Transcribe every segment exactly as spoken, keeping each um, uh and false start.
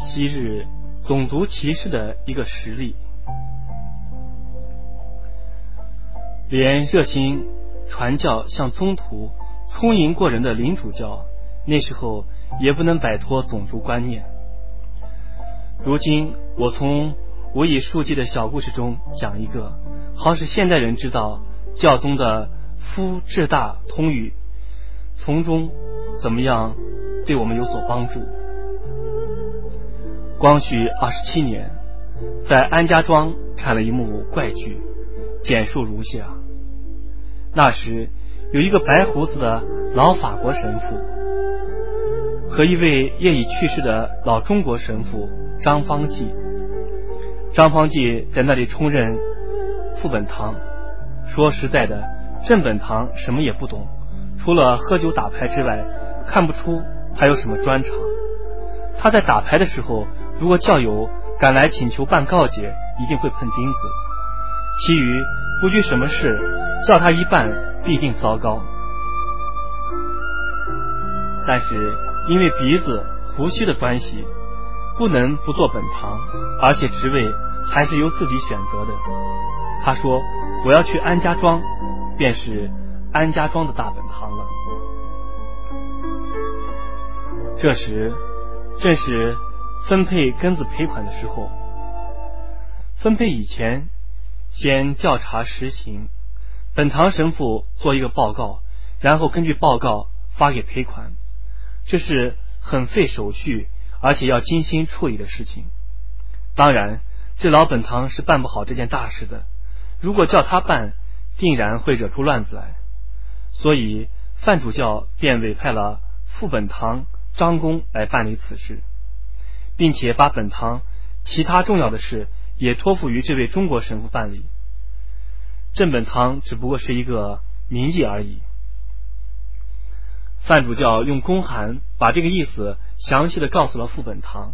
昔日种族歧视的一个实例。连热心传教像宗徒聪颖过人的林主教，那时候也不能摆脱种族观念。如今我从无以数计的小故事中讲一个，好使现代人知道教宗的夫至大通语从中怎么样对我们有所帮助。光绪二十七年，在安家庄看了一幕怪剧，简述如下：那时有一个白胡子的老法国神父和一位业已去世的老中国神父张方济。张方济在那里充任副本堂。说实在的，正本堂什么也不懂，除了喝酒打牌之外，看不出他有什么专长。他在打牌的时候，如果教友赶来请求办告解，一定会碰钉子，其余不拘什么事，叫他一办必定糟糕。但是因为鼻子胡须的关系，不能不做本堂，而且职位还是由自己选择的。他说我要去安家庄，便是安家庄的大本堂了。这时正是分配庚子赔款的时候。分配以前先调查实情，本堂神父做一个报告，然后根据报告发给赔款。这是很费手续而且要精心处理的事情。当然这老本堂是办不好这件大事的，如果叫他办，定然会惹出乱子来。所以范主教便委派了副本堂张公来办理此事，并且把本堂其他重要的事也托付于这位中国神父办理。正本堂只不过是一个名义而已。范主教用公函把这个意思详细的告诉了副本堂。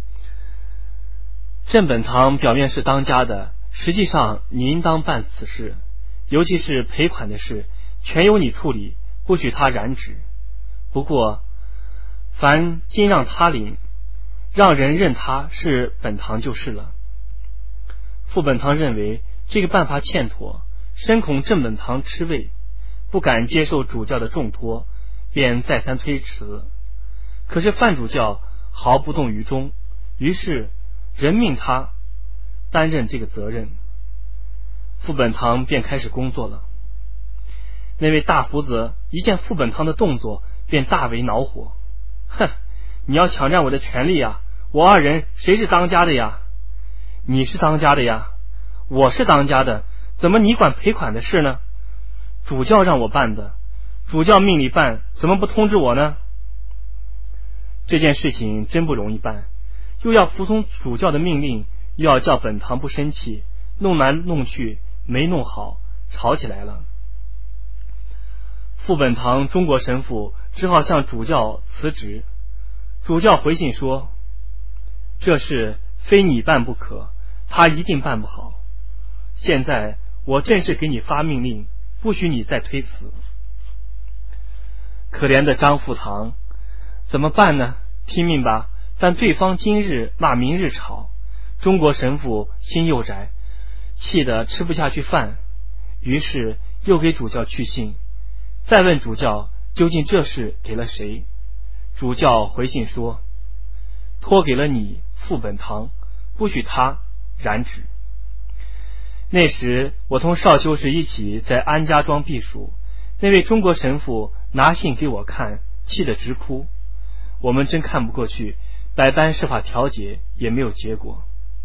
正本堂表面是当家的，实际上你应当办此事，尤其是赔款的事，全由你处理，不许他染指。不过凡今让他领，让人认他是本堂就是了。副本堂认为这个办法欠妥，深恐正本堂吃味，不敢接受主教的重托，便再三推辞。可是范主教毫不动于衷，于是任命他担任这个责任。副本堂便开始工作了。那位大胡子一见副本堂的动作，便大为恼火。哼，你要抢占我的权利呀！我二人谁是当家的呀？你是当家的呀，我是当家的，怎么你管赔款的事呢？主教让我办的，主教命你办，怎么不通知我呢？这件事情真不容易办，又要服从主教的命令，又要叫本堂不生气，弄来弄去没弄好，吵起来了。副本堂中国神父只好向主教辞职。主教回信说，这事非你办不可，他一定办不好。现在我正式给你发命令，不许你再推辞。可怜的张副堂怎么办呢？听命吧，但对方今日骂明日吵。中国神父心又窄，气得吃不下去饭，于是又给主教去信，再问主教究竟这事给了谁。主教回信说，托给了你副本堂，不许他染指。那时我同少修士一起在安家庄避暑，那位中国神父拿信给我看，气得直哭。我们真看不过去，百般设法调解，也没有结果。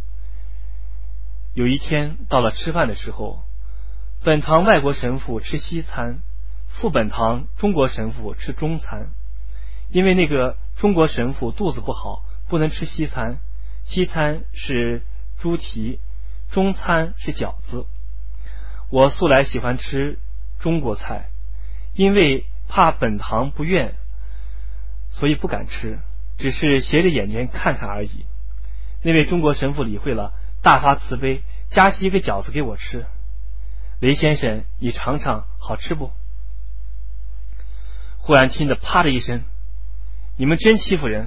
有一天到了吃饭的时候，本堂外国神父吃西餐，副本堂中国神父吃中餐。因为那个中国神父肚子不好，不能吃西餐，西餐是猪蹄，中餐是饺子。我素来喜欢吃中国菜，因为怕本堂不愿，所以不敢吃，只是斜着眼睛看看而已。那位中国神父理会了，大发慈悲，夹起一个饺子给我吃。雷先生，你尝尝，好吃不？忽然听得啪的一声，你们真欺负人！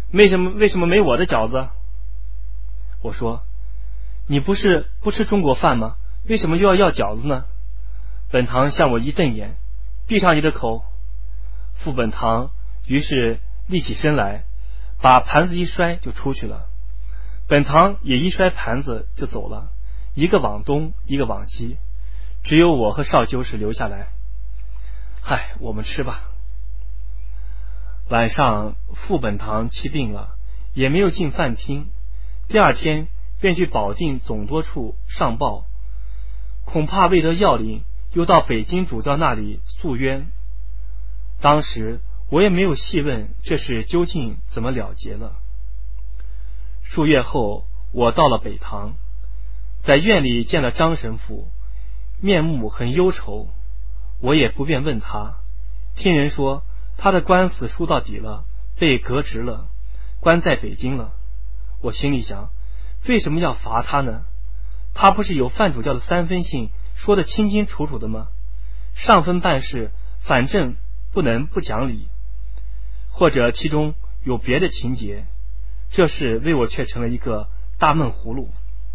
为什么为什么没我的饺子？我说，你不是不吃中国饭吗？为什么又要要饺子呢？本堂向我一瞪眼，闭上你的口。副本堂于是立起身来，把盘子一摔就出去了。本堂也一摔盘子就走了，一个往东，一个往西，只有我和少修士留下来。嗨，我们吃吧。晚上副本堂气病了，也没有进饭厅，第二天便去保定总督处上报，恐怕未得要领，又到北京主教那里诉冤。当时我也没有细问这事究竟怎么了结了。数月后，我到了北堂，在院里见了张神父，面目很忧愁。我也不便问他，听人说他的官司输到底了，被革职了，关在北京了。我心里想，为什么要罚他呢？他不是有范主教的三分信说得清清楚楚的吗？上分办事，反正不能不讲理，或者其中有别的情节，这事为我却成了一个大闷葫芦。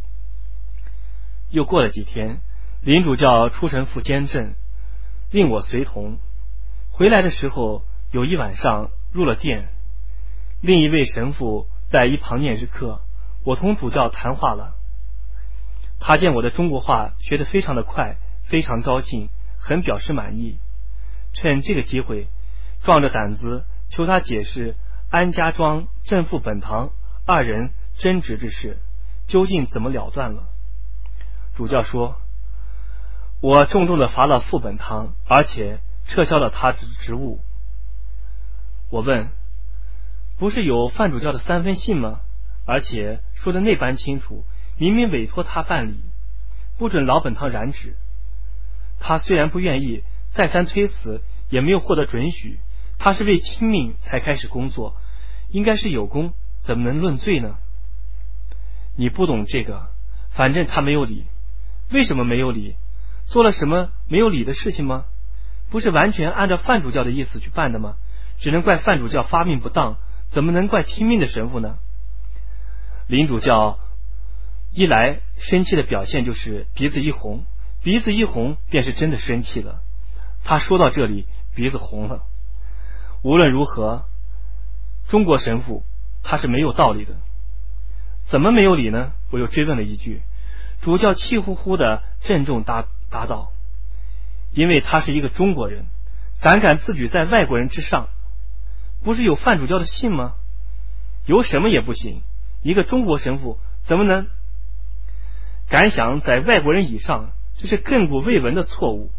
又过了几天，林主教出神父监正，令我随同。回来的时候，有一晚上入了殿，另一位神父在一旁念日课，我同主教谈话了。他见我的中国话学得非常的快，非常高兴，很表示满意。趁这个机会，壮着胆子求他解释安家庄正副本堂二人争执之事究竟怎么了断了。主教说，我重重的罚了副本堂，而且撤销了他的职务。我问，不是有范主教的三分信吗？而且说的那般清楚，明明委托他办理，不准老本堂染指。他虽然不愿意，再三推辞，也没有获得准许。他是为听命才开始工作，应该是有功，怎么能论罪呢？你不懂这个，反正他没有理。为什么没有理？做了什么没有理的事情吗？不是完全按照范主教的意思去办的吗？只能怪范主教发命不当，怎么能怪听命的神父呢？林主教一来生气的表现就是鼻子一红，鼻子一红便是真的生气了。他说到这里鼻子红了。无论如何，中国神父他是没有道理的。怎么没有理呢？我又追问了一句。主教气呼呼的郑重答答道，因为他是一个中国人，胆敢自举在外国人之上。不是有范主教的信吗？有什么也不行，一个中国神父怎么能敢想在外国人以上？这是亘古未闻的错误。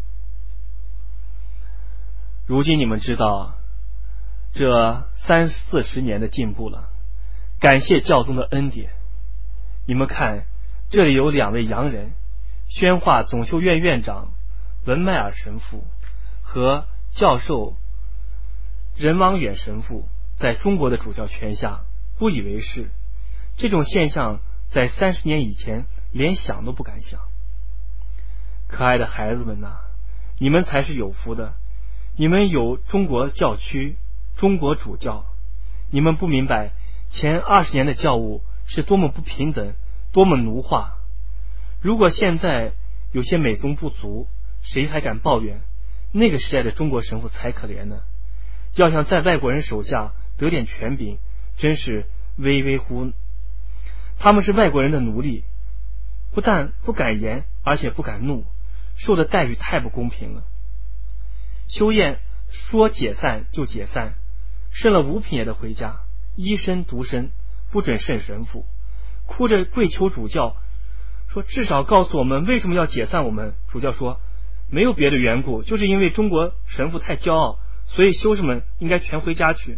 如今你们知道这三四十年的进步了，感谢教宗的恩典。你们看，这里有两位洋人，宣化总修院院长文迈尔神父和教授任王远神父，在中国的主教权下不以为是。这种现象在三十年以前连想都不敢想。可爱的孩子们呐、啊，你们才是有福的，你们有中国教区，中国主教。你们不明白前二十年的教务是多么不平等，多么奴化。如果现在有些美中不足，谁还敢抱怨？那个时代的中国神父才可怜呢。要想在外国人手下得点权柄，真是微微乎。他们是外国人的奴隶，不但不敢言，而且不敢怒，受的待遇太不公平了。修宴说解散就解散，剩了五品也得回家，一身独身，不准圣神父，哭着跪求主教，说至少告诉我们为什么要解散我们。主教说没有别的缘故，就是因为中国神父太骄傲，所以修士们应该全回家去。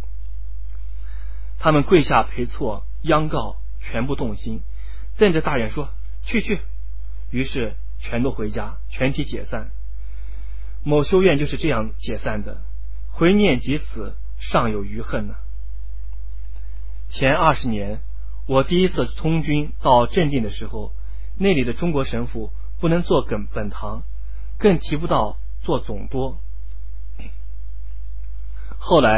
他们跪下赔错，央告，全部动心，瞪着大眼说去去。于是全都回家，全体解散。某修院就是这样解散的，回念及此，尚有余恨呢。前二十年，我第一次通军到镇定的时候，那里的中国神父不能做本本堂，更提不到做总督。后来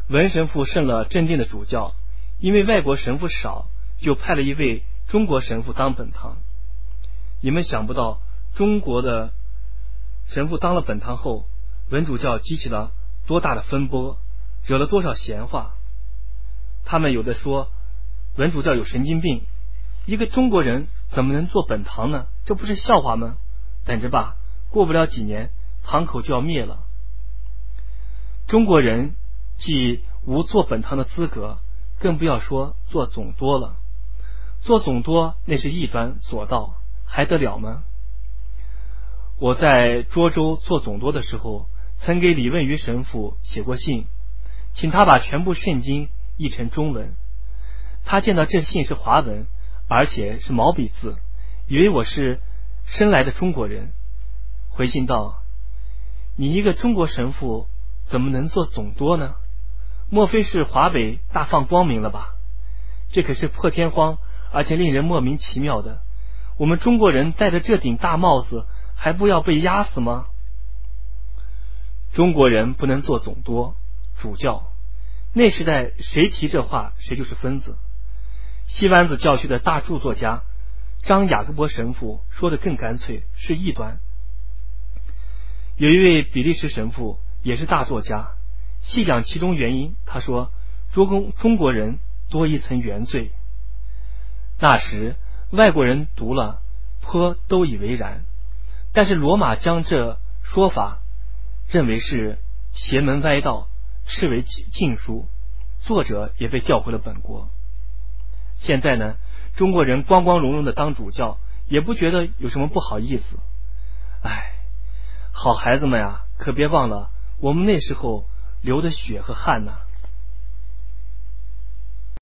文神父胜了镇定的主教，因为外国神父少，就派了一位中国神父当本堂。你们想不到，中国的神父当了本堂后，文主教激起了多大的风波，惹了多少闲话。他们有的说文主教有神经病，一个中国人怎么能做本堂呢？这不是笑话吗？等着吧，过不了几年，堂口就要灭了。中国人既无做本堂的资格，更不要说做总督了。做总督那是异端左道，还得了吗？我在涿州做总督的时候，曾给李问余神父写过信，请他把全部圣经译成中文。他见到这信是华文，而且是毛笔字，以为我是生来的中国人，回信道：你一个中国神父怎么能做总督呢？莫非是华北大放光明了吧？这可是破天荒而且令人莫名其妙的，我们中国人戴着这顶大帽子还不要被压死吗？中国人不能做总督主教，那时代谁提这话谁就是疯子。西湾子教区的大著作家张雅各伯神父说的更干脆，是异端。有一位比利时神父也是大作家，细讲其中原因，他说中中国人多一层原罪。那时外国人读了颇都以为然，但是罗马将这说法认为是邪门歪道，视为禁书，作者也被调回了本国。现在呢，中国人光光荣荣的当主教，也不觉得有什么不好意思。哎，好孩子们呀，可别忘了我们那时候流的血和汗呐。